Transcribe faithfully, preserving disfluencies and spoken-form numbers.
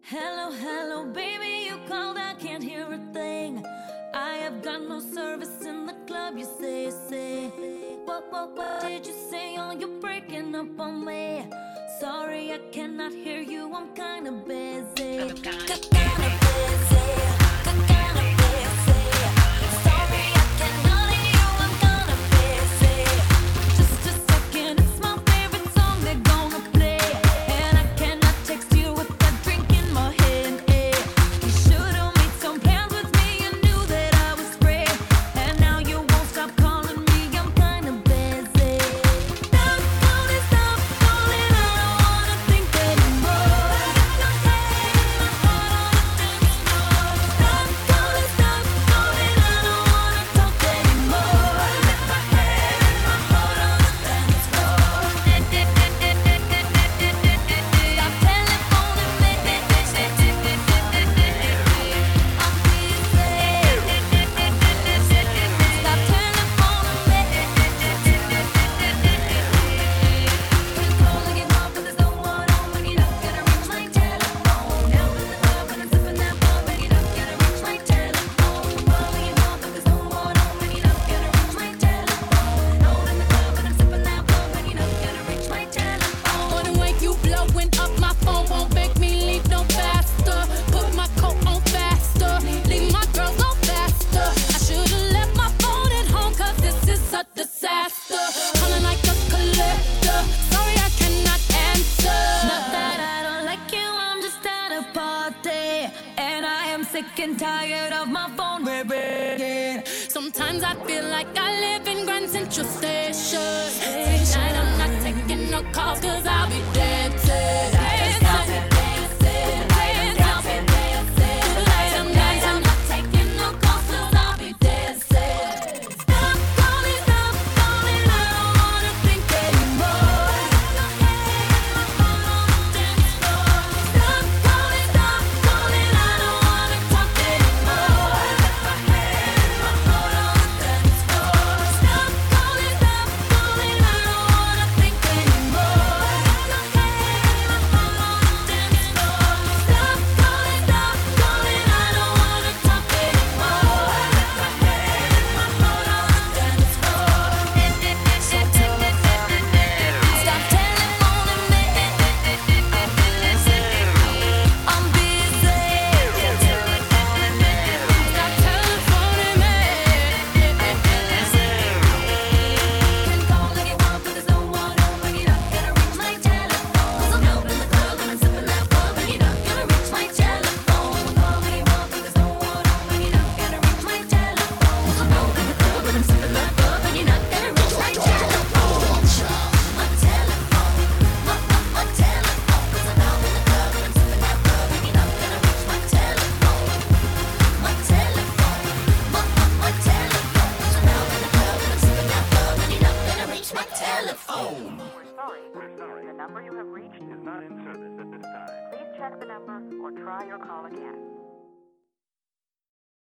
Hello, hello, baby, you called, I can't hear a thing. I have got no service in the club, you say, say. What, what, what did you say? Oh, you're breaking up on me. Sorry, I cannot hear you, I'm kinda busy. I'm kinda busy. Sick and tired of my phone ringing. Sometimes I feel like I live in Grand Central Station. Tonight I'm not taking no calls cause I'll be dancing. We're sorry. The number you have reached is not in service at this time. Please check the number or try your call again.